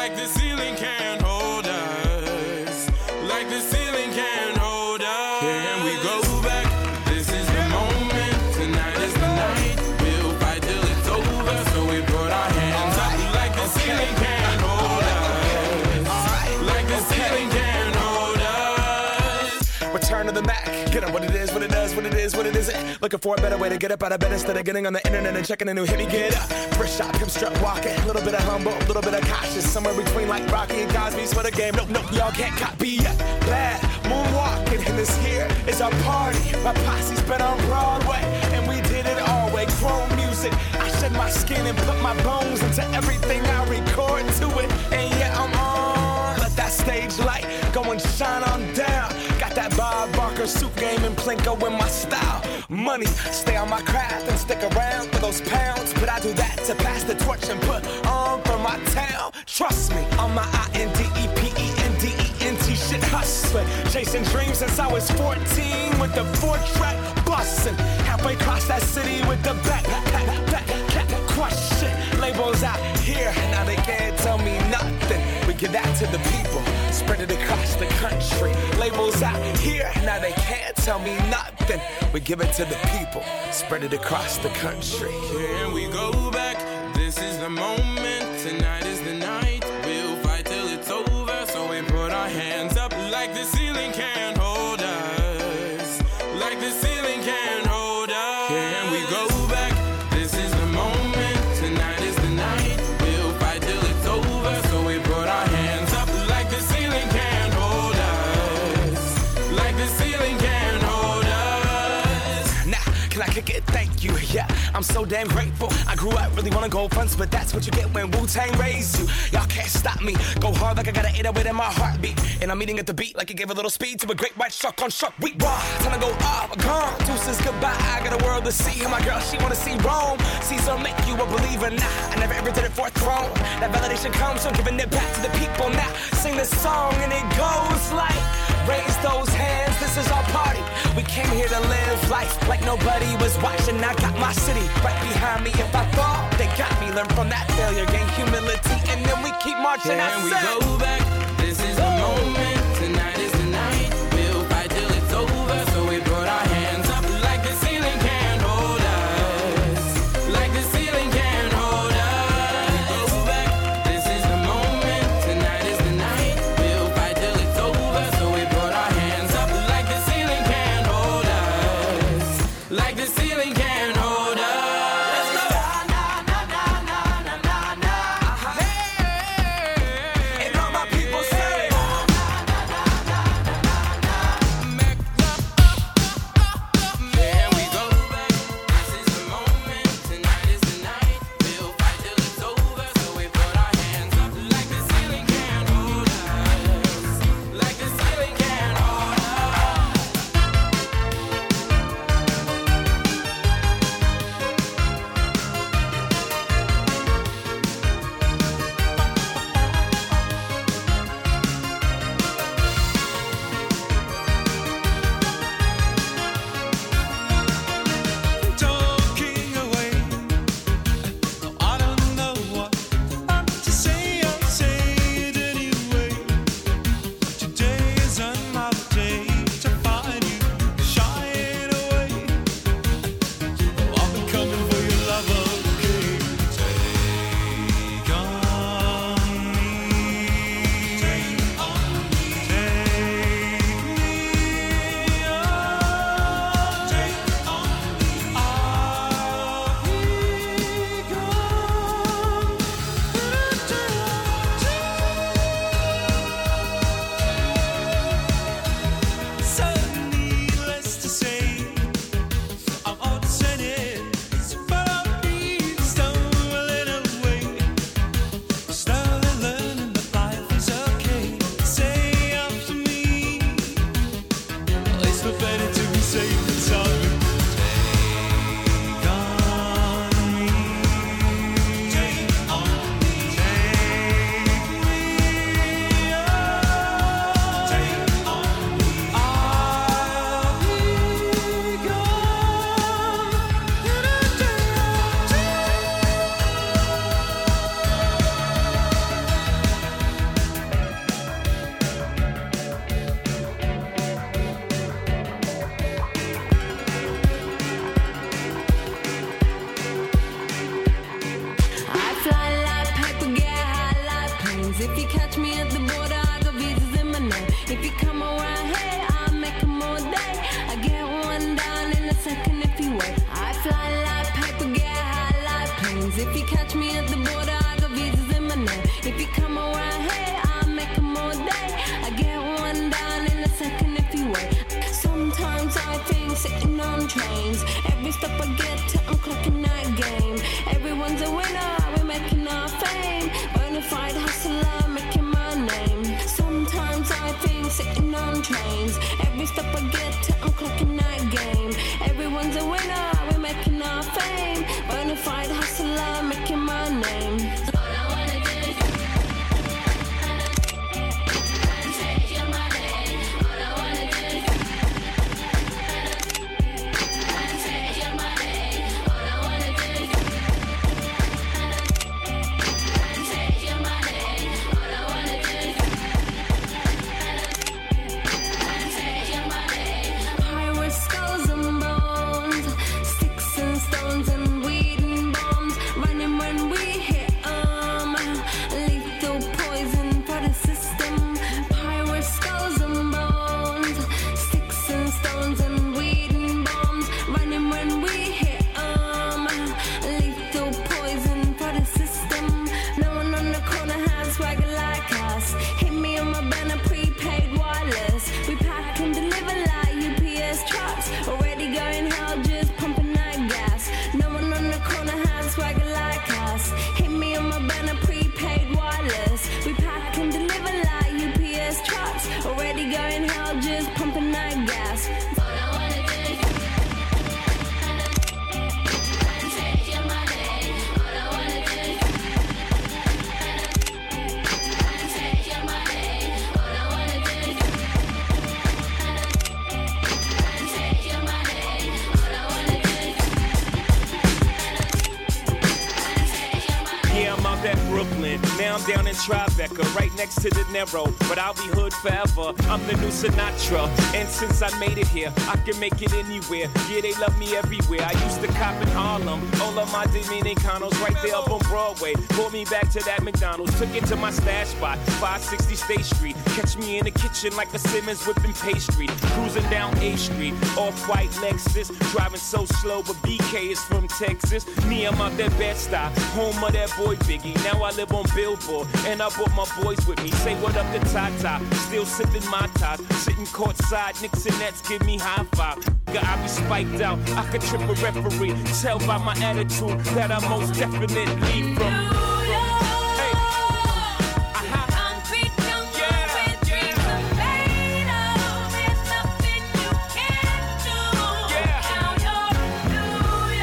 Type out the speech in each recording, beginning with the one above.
like the ceiling can't hold us, like the ceiling can't hold us. Can we go back? This is the moment. Tonight is the night. We'll fight till it's over. So we put our hands up like the ceiling can't hold us, like the ceiling can't hold us. Return to the Mac. Get up what it is, what it does, what it is, what it isn't. Looking for a better way to get up out of bed instead of getting on the internet and checking a new hit. Me get up. First shot, come strut walking. A little bit of humble, a little bit of cautious. Somewhere between like Rocky and Cosby's for the game. Nope, nope, y'all can't copy yet. Bad moonwalking, and this here is our party. My posse's been on Broadway, and we did it all way. Chrome music. I shed my skin and put my bones into everything I record to it. And yeah, I'm on. Let that stage light go and shine on down. Got that Bob Barker suit game and Plinko in my style. Money, stay on my craft and stick around for those pounds. But I do that to pass the torch and put on for my town. Trust me, on my INDEPENDENT shit hustling. Chasing dreams since I was 14 with the 4-track bustin'. Halfway across that city with the back crush shit. Labels out here, now they can't tell me nothing. We give that to the people, spread it across the country. Labels out here, now they can't tell me nothing. We give it to the people, spread it across the country. Can we go back? This is the moment. Tonight is the night. We'll fight till it's over. So we put our hands up like the ceiling can't hold us, like the ceiling can't hold us. Can we go back? This is the moment. Tonight is the night. We'll fight till it's over. So we put our hands up like the ceiling can't hold us, like the ceiling can't hold us. Now, can I kick it? Thank you, yeah, I'm so damn grateful. I grew up really wanna go fronts, but that's what you get when Wu-Tang raised you. Y'all can't stop me, go hard like I got an 808 in my heartbeat. And I'm eating at the beat like it gave a little speed to a great white shark on Shark Week. Raw, time to go off, gone, deuces goodbye. I got a world to see, and my girl, she wanna see Rome. Caesar make you a believer, nah, I never ever did it for a throne. That validation comes from giving it back to the people. Now, sing this song and it goes like, raise those hands, this is our party. We came here to live life like nobody was watching. I got my city right behind me. If I fall, they got me. Learn from that failure, gain humility, and then we keep marching. Can we go back? This is the moment. Tonight is the night. We'll fight till it's over. So we put our hands up like the ceiling can't hold us, like the ceiling can't hold us. Go back. This is the moment. Tonight is the night. We'll fight till it's over. So we put our hands up like the ceiling can't hold us, like the ceiling can't hold us. And all my catch me at the border, I got visas in my name. If you come around here, I'll make them all day. I get one down in a second if you wait. I fly like paper, get high like planes. If you catch me at the border, I got visas in my name. If you come around here, I'll make them all day. I get one down in a second if you wait. Sometimes I think sitting on trains. Every step I get to, I'm clocking that game. Everyone's a winner, we're making our fame. Bonafide hustler, making my name. Sometimes I think sitting on trains. Every step I get to, I'm clocking that game. Everyone's a winner, we're making our fame. Bonafide hustler, making my name. All I wanna do is take your money. All I wanna do is take your money. All I wanna do is take your money. All I wanna do is take your money. Pirates, skulls and bones, sticks and stones and weed and bombs. Running when we hit 'em. Lethal poison for the system. Pirates, skulls and bones, sticks and stones and weed and bombs. Running when we hit 'em. Lethal poison for the system. No one on the corner has swagger like us. Hit me on my banner, prepaid wireless. We pack and deliver like UPS trucks. Already going hell, just pumping that gas. No one on the corner has swagger like us. Hit me on my banner, prepaid wireless. We pack and deliver like UPS trucks. Already going hell, just pumping that gas. All I wanna do is take your money. All I wanna do is take your money. All I wanna do is take your money. All I wanna do is take your money. Yeah, I'm out at Brooklyn. Now I'm down in Tribeca, right next to the Narrow. But I'll be hood forever. I'm the new Sinatra. And since I made it here, I can make it anywhere. Yeah, they love me everywhere. I used to cop in Harlem. All of my Dominicanos right there up on Broadway. Pulled me back to that McDonald's. Took it to my stash spot, 560 State Street. Catch me in the kitchen like a Simmons whipping pastry. Cruising down A Street, off-white Lexus. Driving so slow, but BK is from Texas. Me, I'm out that Bed-Stuy, home of that boy Biggie. Now I live on Billboard, and I brought my boys with me. Say what up to Tata, still sipping my ties. Sitting courtside, Knicks and Nets give me high five. I be spiked out, I could trip a referee. Tell by my attitude that I'm most definitely from. Hey. Concrete jungle where dreams are made of. There's nothing you can't do. Now you're New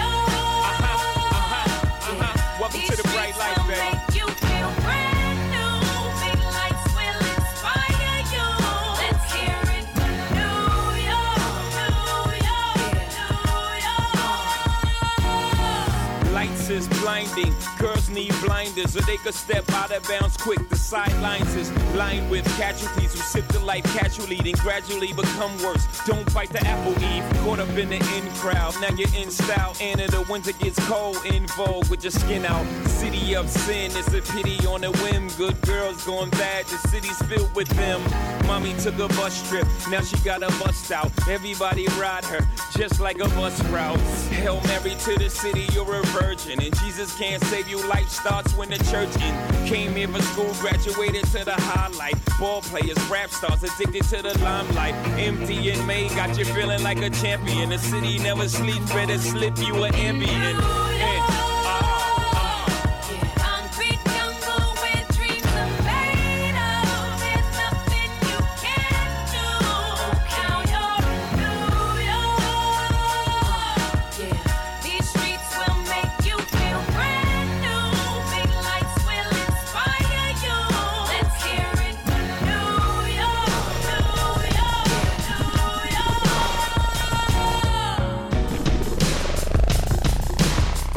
York. Welcome to the bright light, These streets will baby. make you feel brand new. Big lights will inspire you. Let's hear it for New York, New York, New York. Lights is blinding, girls need blinders or they could step out of bounds quick. The sidelines is lined with casualties who sip the life casually, then gradually become worse. Don't bite the apple, Eve. Caught up in the in crowd, now you're in style. And in the winter gets cold, in vogue with your skin out. City of sin, it's a pity on a whim. Good girls going bad, the city's filled with them. Mommy took a bus trip, now she got a bust out. Everybody ride her, just like a bus route. Hail Mary to the city, you're a virgin. And Jesus can't save you, life starts when the church in. Came here for school, graduated to the highlight. Ball players, rap stars, addicted to the limelight. Empty and May got you feeling like a champion. The city never sleeps, better slip you an ambient. Concrete jungle where dreams are made of. There's nothing you can't do. Now you're New York. These streets will make you feel brand new. Big lights will inspire you. Let's hear it for New York, New York, New York.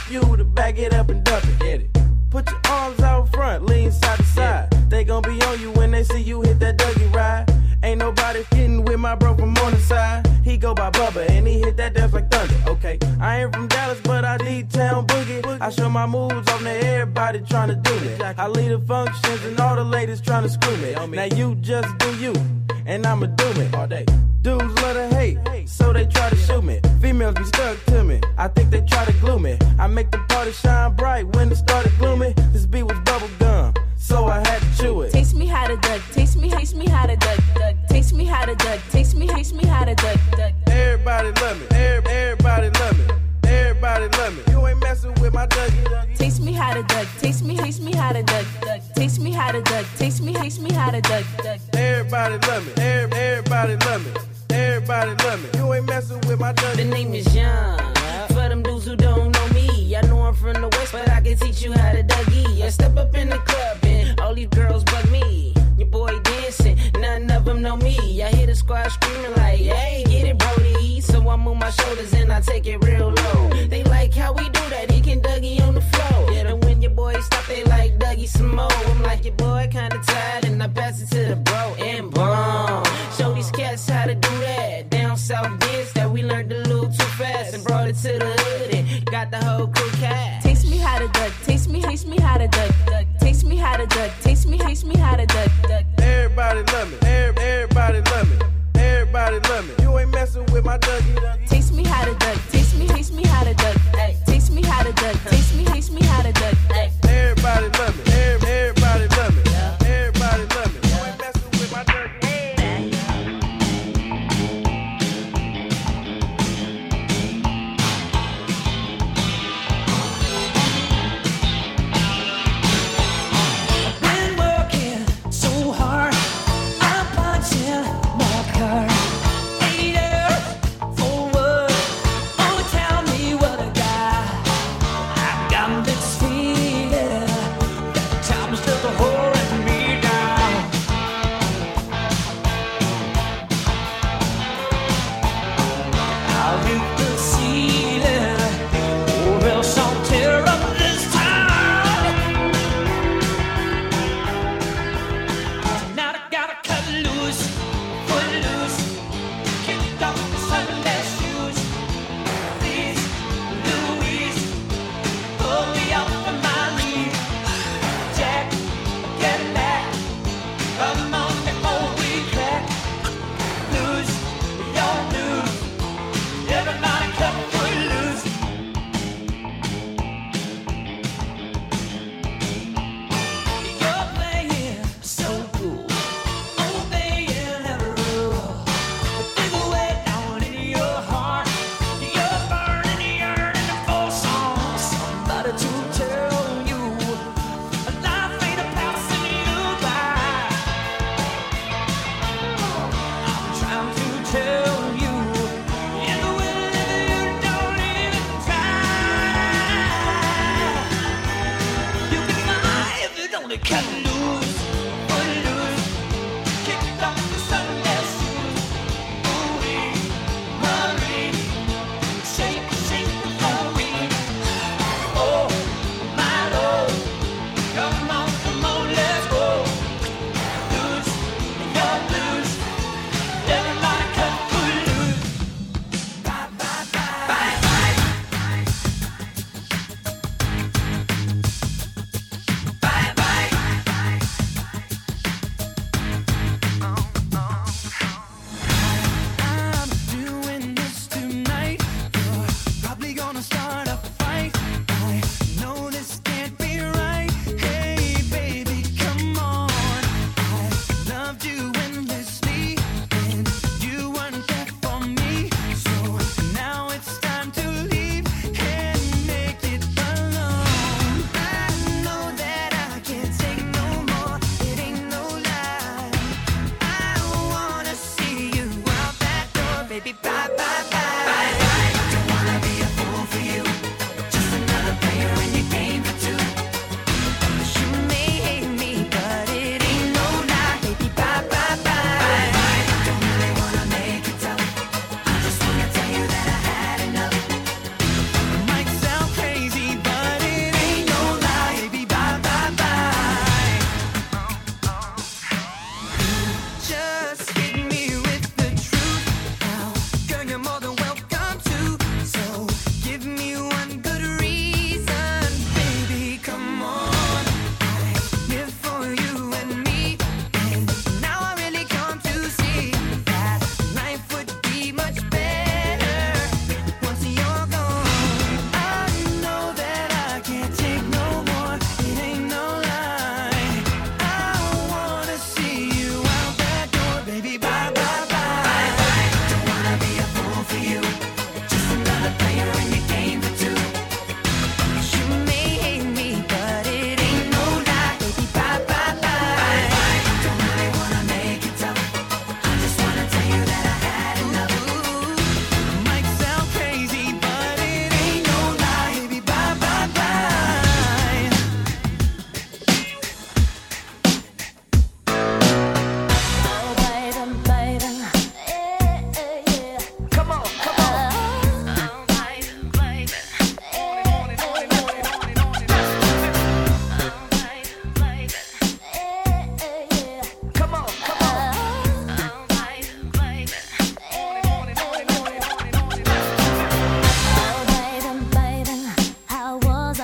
You to back it up and dump it. Get it. Put your arms out front, lean side to side. They gon' be on you when they see you hit that Dougie ride. Ain't nobody getting with my bro from on the side. He go by Bubba and he hit that dance like thunder. Okay, I ain't from Dallas, but I need town boogie. I show my moves on to everybody trying to do me. I lead the functions and all the ladies trying to screw me. Now you just do you, and I'ma do me all day. Dudes love to hate, so they try to shoot me. Females be stuck to me, I think they try to glue me. I make the party shine bright when it started gloomy. This beat was bubble gum, so I had to chew it. Taste me how to duck, taste me how to duck, taste me how to duck, taste me how to duck. Everybody love me, everybody love me, everybody love me. You ain't messing with my Dougie. Taste me how to duck, taste me how to duck, taste me how to duck, taste me how to duck. Everybody love me, everybody love me. Everybody love me. You ain't messing with my Dougie. The name is Young. For them dudes who don't know me, I know I'm from the West, but I can teach you how to Dougie. I step up in the club and all these girls bug me. Your boy dancing, none of them know me. I hear the squad screaming like, hey, get it, Brody. So I move my shoulders and I take it real low. They like how we do that, he can Dougie on the floor. And when your boy stop, they like Dougie some more. I'm like, your boy kinda tired, and I pass it to the bro and boom. Show these cats how to do that. Down south dance that we learned a little too fast and brought it to the hood and got the whole crew cat. Taste me how to duck, taste me how to duck, taste me how to duck, taste me how to duck. Everybody love me, everybody love me, everybody love me. You ain't messing with my Dougie. Taste me how to duck, taste me how to duck, taste me how to duck, taste me how to duck. Everybody love me, everybody love me, everybody love me. You ain't messing with my Dougie.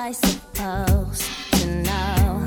I supposed to know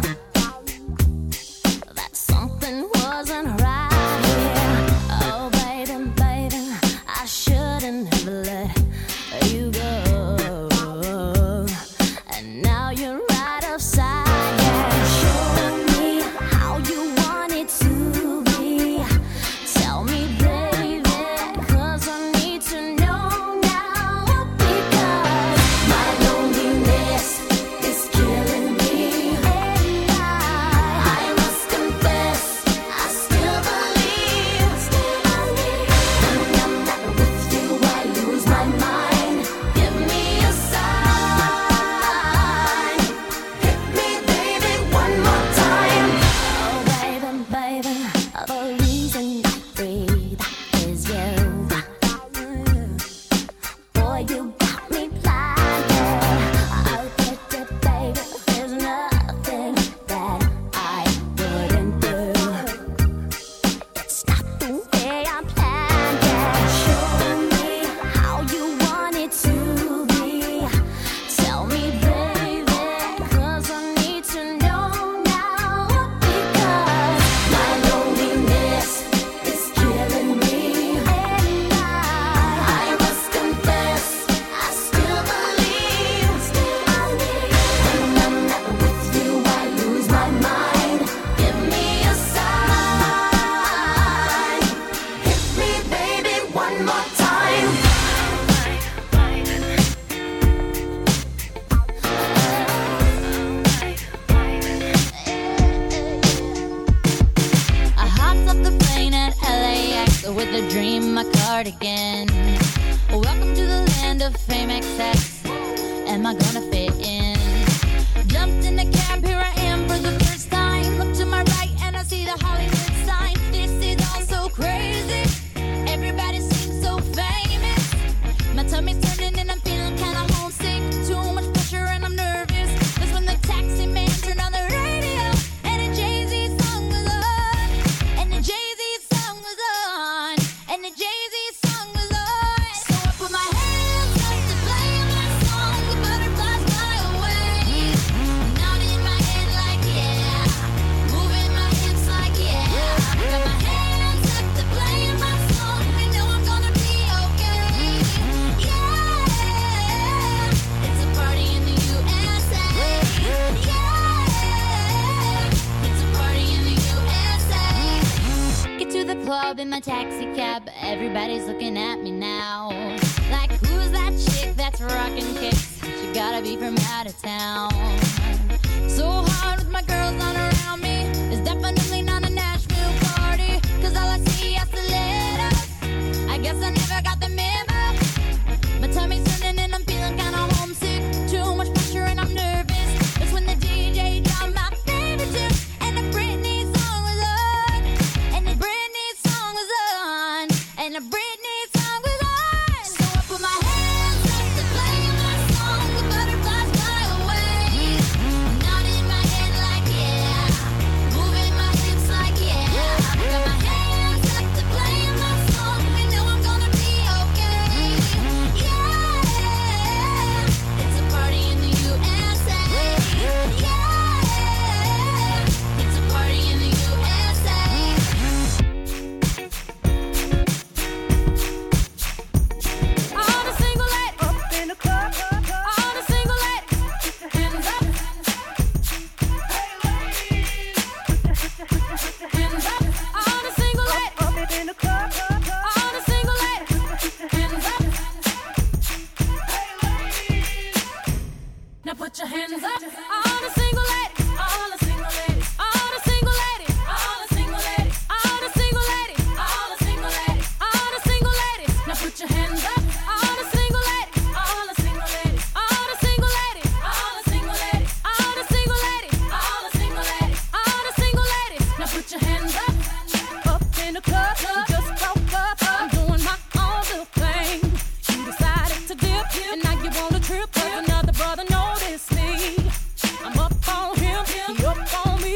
that something wasn't right here? Oh, baby, baby, I shouldn't have let you go. And now you're right outside. Yeah. Show me how you want it to be. Tell me, baby, 'cause I need to know now. Because my loneliness is killing me. And I must confess, I still believe. When I'm not with you, I lose my mind. Give me a sign. Hit me, baby, one more time. Oh, baby, baby, the reason I breathe is you. Boy, you got me blind. Oh, baby, there's nothing that I wouldn't do. It's not the way I planned it. Show me how you want it to be. Tell me, baby, 'cause I need to know now. Because my loneliness is killing me. And I must confess, I still believe. When I'm not with you, I lose my mind. Give me a sign. Hit me, baby, one more time. I hopped off the plane at LAX with a dream, my cardigan. Welcome to the land of fame excess. Am I gonna fit in? Jumped in the cab, here I am for the first time. Look to my right and I see the Hollywood sign. This is all so crazy. Everybody seems so famous. My tummy's turning and I'm feeling kinda homesick. Too much pressure and I'm nervous. That's when the taxi man turned on the radio and a Jay-Z song was on. And the Jay-Z song was on. And the Jay-Z song was on. So I put my hands up to play my song. The butterflies fly away. Nodding in my head like yeah. Moving my hips like yeah. Got my hands up to play my song. I know I'm gonna be okay. Yeah. It's a party in the USA. Yeah. It's a party in the USA. Get to the club in my taxi cab. Everybody's looking at me now. Like, who's that chick that's rocking kicks? She gotta be from out of town. So hard with my girls on around me. It's definitely not a Nashville party. 'Cause all I see are stilettos. I guess I never got the memo. My tummy's turning and I'm feeling kinda homesick. Too much pressure and I'm nervous. That's when the DJ dropped my favorite tune. And the Britney song was on. And the Britney song was on. And the Britney song was on. So I put my hands up to play my song. The butterflies fly away. Nodding in my head like yeah. Moving my hips like yeah. Got my hands up to play my song. I know I'm gonna be okay. Yeah. It's a party in the USA. Yeah. It's a party in the USA. All the single ladies up in the club. All the single ladies, put your hands up. Hey ladies, put your hands up. All the single ladies up in the club. All the single ladies, put your hands up. Hey ladies, now put your hands up. All the single ladies, all the single ladies, all the single ladies, all the single ladies, all the single ladies, all the single ladies, all the single ladies. Now put your hands up. All the single ladies, all the single ladies, all the single ladies, all the single ladies, all the single ladies, all the single ladies, all the single ladies. Now put your hands up. Up in the club, just broke up. I'm doing my own little thing. You decided to dip, and now you want a trip. 'Cause another brother noticed me. I'm up on him, he up on me.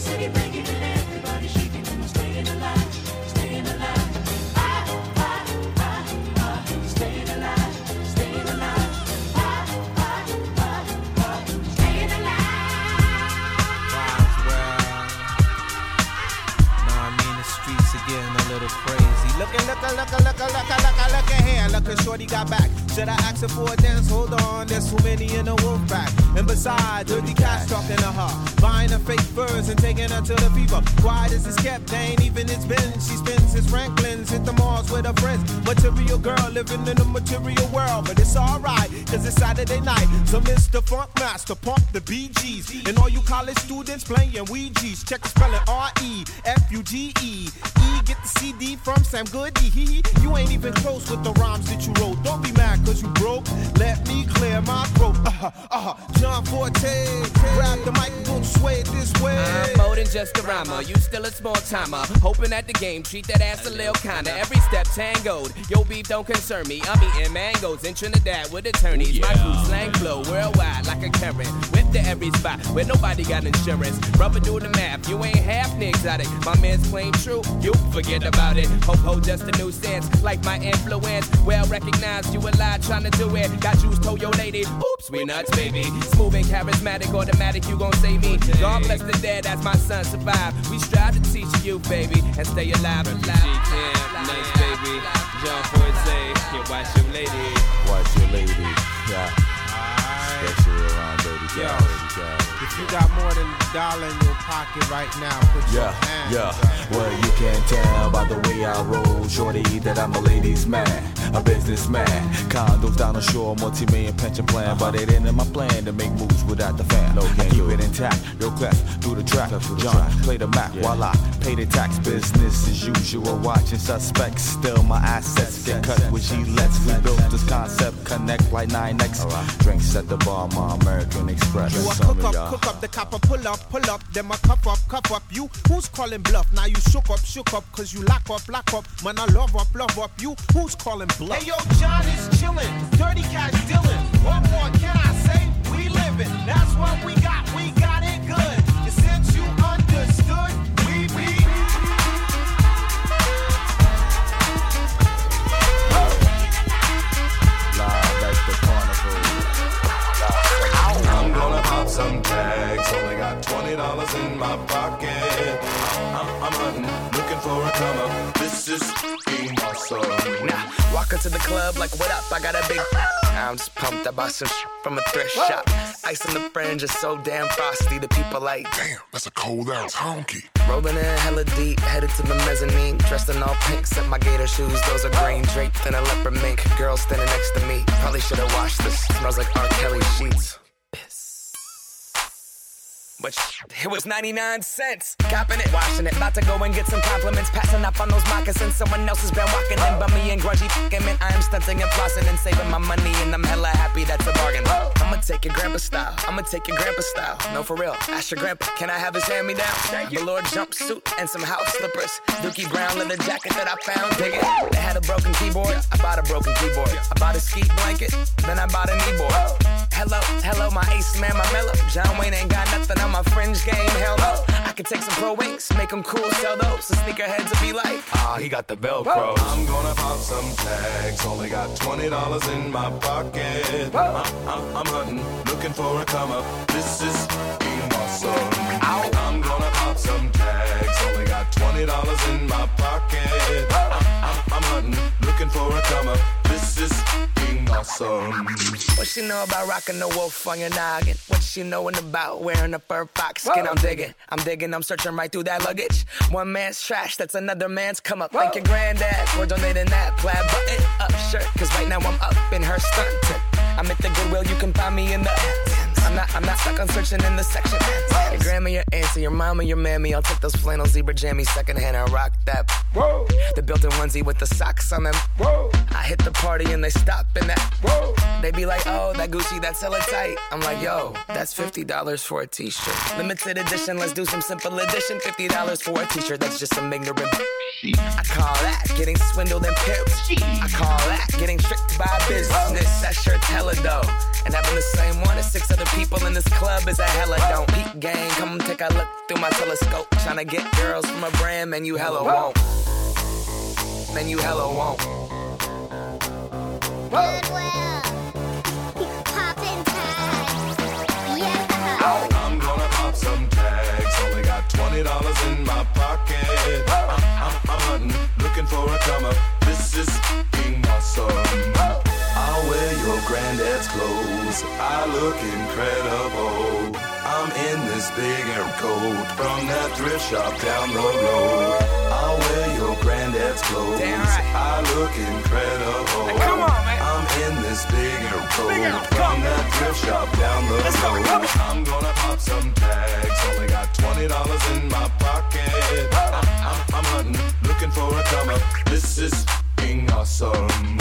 city bringing it, everybody shaking and staying alive, staying alive. Staying alive, staying alive. Staying alive. Nah, I mean the streets are getting a little crazy. Look here. Look at shorty got back. Should I ask her for a dance? Hold on, there's too many in the wolf pack. And besides, dirty cash talking to her, buying her fake furs and taking her to the fever. Quiet as it's kept, they ain't even it's been. She spends his Franklin's, hit the malls with her friends. Material girl living in a material world, but it's alright, cause it's Saturday night. So Mr. Funk Master, pump the BGs. And all you college students playing Ouija's. Check the spelling R-E-F-U-G-E. Get the CD from Sam Goody. You ain't even close with the rhymes that you wrote. Don't be mad cause you broke. Let me clear my throat. John Forte, grab the mic and don't sway it this way. I'm more than just a rhymer. You still a small timer. Hoping at the game, treat that ass a little kinda. Every step tangoed. Your beef don't concern me. I'm eating mangoes in Trinidad with attorneys. My crew slang flow worldwide like a current. Whip to every spot where nobody got insurance. Rubber do the math. You ain't half exotic. My man's plain true. You forget about it. Ho just a new sense. Like my influence. Well recognized. You a lie trying to do it. Got juice, told your lady. Oops, we nuts, baby. Smooth and charismatic, automatic. You gon' save me. God bless the dead as my son survive. We strive to teach you, baby, and stay alive. Nice, baby. John Forte, you watch your lady. Watch your lady, yeah. Especially around dirty guys. If you got more than $1 in your pocket right now, put your hands up. Well, you can tell by the way I roll, shorty, that I'm a ladies' man, a businessman. Condos down the shore, multi-million pension plan, but it ain't in my plan to make moves without the fam. No, I keep it intact, real clef through the track. John, play the Mac while I pay the tax. Business as usual, watching suspects. Still my assets get cut with G-Lets. We built this concept, connect like 9X. Drinks at the bar, my American Express. You a cook up, the copper, pull up, then my cuff up. You, who's calling bluff? Now you shook up, cause you lock up. Man, I love up. You, who's calling bluff? Hey, yo, John is chillin', dirty cash dealin'. What more can I say? We livin', that's what we got it good. And since you understood, we live at the carnival. I'm gonna pop some tags. Only got $20 in my pocket. I'm hunting, looking for a come up. This is fucking awesome. Now, walk into the club like, what up? I got a big. I'm just pumped. I bought some from a thrift shop. Ice on the fringe is so damn frosty. The people like, damn, that's a cold ass honky. Rolling in hella deep, headed to the mezzanine. Dressed in all pink, set my gator shoes. Those are green, draped in a leopard mink. Girl standing next to me. Probably should have washed this. Smells like R. Kelly sheets. But it was 99 cents. Copping it, washing it. About to go and get some compliments. Passing up on those moccasins. Someone else has been walking in. Bummy and grungy fucking man. I am stunting and flossing and saving my money. And I'm hella happy that's a bargain. I'ma take your grandpa style. No, for real. Ask your grandpa, can I have his hand-me-down? Velour jumpsuit and some house slippers. Dookie brown leather jacket that I found. Dig it. They had a broken keyboard. I bought a broken keyboard. I bought a ski blanket. Then I bought a kneeboard. Hello, my ace man, my mellow. John Wayne ain't got nothing on my fringe game, hell no. I could take some pro wings, make them cool, sell those. So sneakerheads will be like, he got the Velcro. I'm gonna pop some tags. Only got $20 in my pocket. I'm hunting, looking for a come up. This is fucking awesome. I'm gonna pop some tags. Only got $20 in my pocket. I'm hunting, looking for a come up. This is fucking awesome. What she know about rocking the wolf on your noggin? What she knowin' about wearing a fur fox skin? I'm digging, I'm searching right through that luggage. One man's trash, that's another man's come up. Thank your granddad for donating that plaid button up shirt. Cause right now I'm up in her stunt. I'm at the Goodwill, you can find me in the I'm not stuck on searching in the section. Your grandma, your auntie, your mama, your mammy. I'll take those flannel zebra jammies secondhand and rock that. Whoa. The built-in onesie with the socks on them. Whoa. I hit the party and they stop in that. Whoa. They be like, oh, that Gucci, that's hella tight. I'm like, yo, that's $50 for a t-shirt. Limited edition, let's do some simple edition. $50 for a t-shirt, that's just some ignorant. I call that getting swindled and pimped. I call that getting tricked by business. That shirt's hella dope. And having the same one as 6 other people in this club is a hella don't. Peak gang, come take a look through my telescope. Tryna get girls from a brand, man, you hella won't. Man, you hella won't. Goodwill, poppin' tags, yeah. I'm gonna pop some tags. Only got $20 in my pocket. I'm hunting, looking for a comer. This is being awesome. I'll wear your granddad's clothes. I look incredible. I'm in this big air coat from that thrift shop down the road. I'll wear your granddad's clothes. Damn right. I look incredible. Hey, come on, man. I'm in this big air coat from that thrift shop down the road. I'm gonna pop some tags. Only got $20 in my pocket. I'm hunting, looking for a comer. This is being awesome.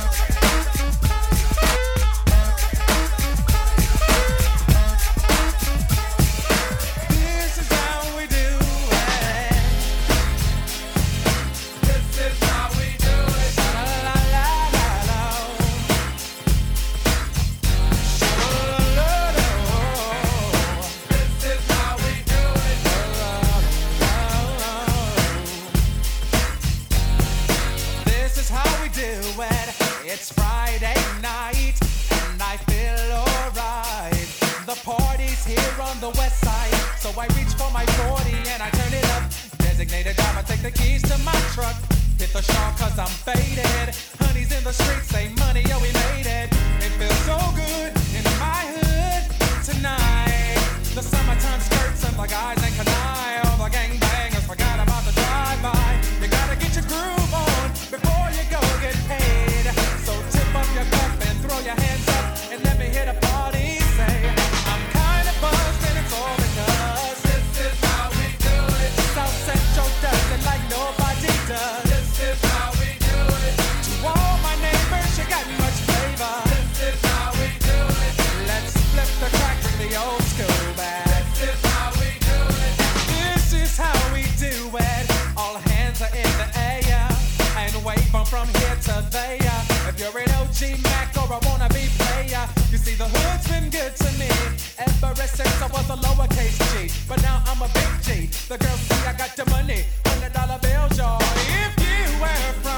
It's Friday night and I feel alright. The party's here on the west side, so I reach for my 40 and I turn it up. Designated driver, take the keys to my truck. Hit the shop cause I'm faded. Honey's in the streets, say money, yo, we made it. It feels so good in my hood tonight. The summertime skirts and the guys ain't canine. All the gangbangers forgot about the drive-by. You gotta get your groove on before you go get paid. So tip up your cup and throw your hands up and let me hit a party. Say, I'm kinda buzzed and it's all because this is how we do it. South Central does it like nobody does. This is how we do it. To all my neighbors, you got much flavor. This is how we do it. Let's flip the crack from the old school back. This is how we do it. This is how we do it. All hands are in the air and wave from here to there. If you're an OG Mac or a wannabe player, you see the hood's been good to me ever since I was a lowercase G. But now I'm a big G. The girls see I got the money, $100 bills, y'all. If you were from